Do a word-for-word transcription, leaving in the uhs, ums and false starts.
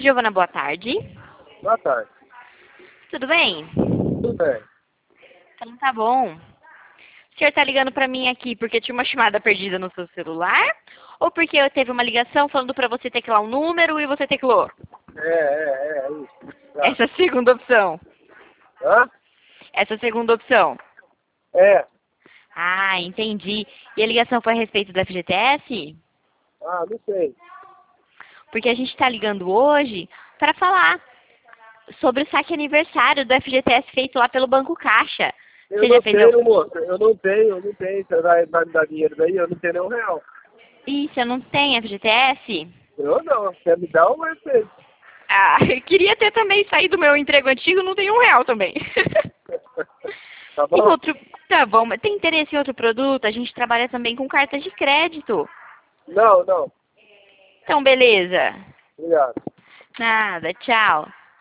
Giovana, boa tarde. Boa tarde. Tudo bem? Tudo bem. Então tá bom. O senhor tá ligando pra mim aqui porque tinha uma chamada perdida no seu celular? Ou porque eu teve uma ligação falando pra você teclar um número e você teclou? É, é, é, é isso. Tá. Essa segunda opção. Hã? Essa segunda opção. É. Ah, entendi. E a ligação foi a respeito do F G T S? Ah, não sei. Porque a gente está ligando hoje para falar sobre o saque aniversário do F G T S feito lá pelo Banco Caixa. Eu Você já não fez tenho, algum... moça. Eu não tenho, eu não tenho. Você vai, vai me dar dinheiro daí? Eu não tenho nenhum real. Ih, você não tem F G T S? Eu não. Quer me dar ou vai ser? Ah, eu queria ter também saído do meu emprego antigo, não tem um real também. Tá E bom? outro... Tá bom, mas tem interesse em outro produto? A gente trabalha também com cartas de crédito. Não, não. Então, beleza. Obrigado. Nada, tchau.